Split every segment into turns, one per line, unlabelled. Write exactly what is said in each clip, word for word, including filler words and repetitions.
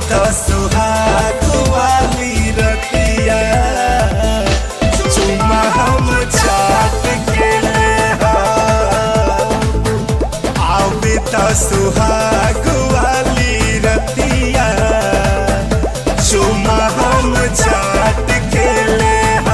तो सुहाग वाली रतिया चुमा हम चाट के ले आवे तो सुहाग वाली रतिया चुमा हम चाट के ले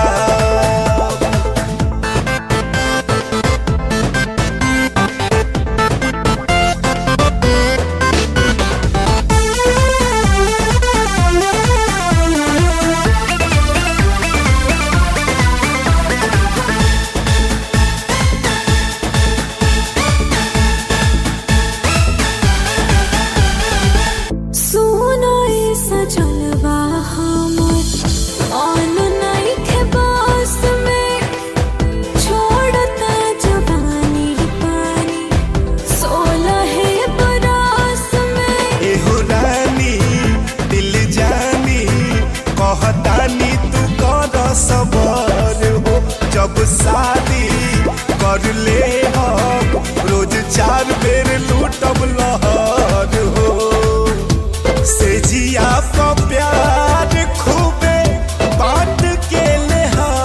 जब शादी कर ले हो रोज चार बेर लूटब लहर हो से जिया तो प्यार खूबे बांट के ले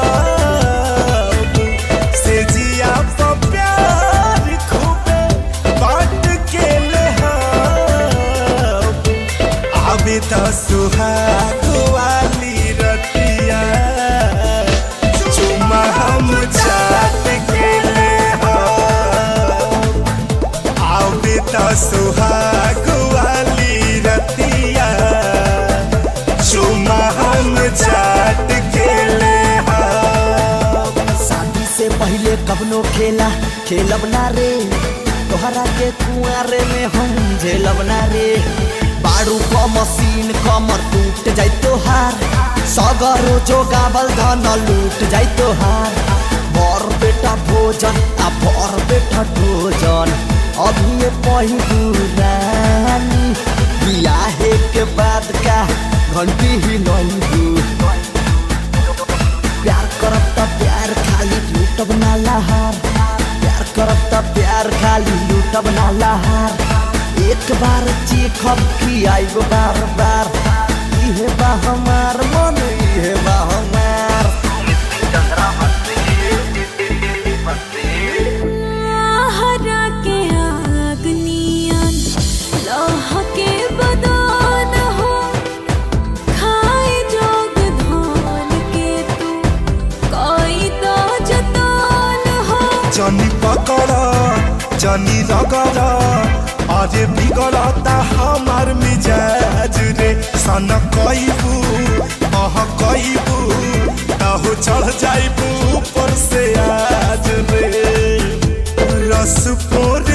से जिया तो प्यार खूबे बांट के ले आवे तो सुहाग वाली रतिया हम चाट के ले आवे तो सुहाग वाली रतिया चुमा हम चाट के ले
शादी से पहले कबनो खेला खेलब ना रे तोहरा के कुआरे में हम झेलब ना रे बाड़ू को मशीन कमर टूट जाए तोहार सगरो जो गावल धन लूट जाए तोहार बर बेटा भोजन आ बर बेटा भोजन अभी पहिलू रानी बियाहे के बाद का घंटी ही नहीं प्यार करब त प्यार खाली लूटब ना लहार प्यार करब त प्यार खाली लूटब ना लहार एक बार चीखब की आइब बार बार इहे बा हमार मन इहे बा हमार
हरा के आगनियन लह के बदन हो खाए जोग धान के तू कोई तो जतन हो
जनी पकड़ा जनी रगड़ा अरे बिगड़ता हमार मिजाज रे सन कईबू बह कईबू ताहू चढ़ जाइबू ऊपर से आज रे रस पोरे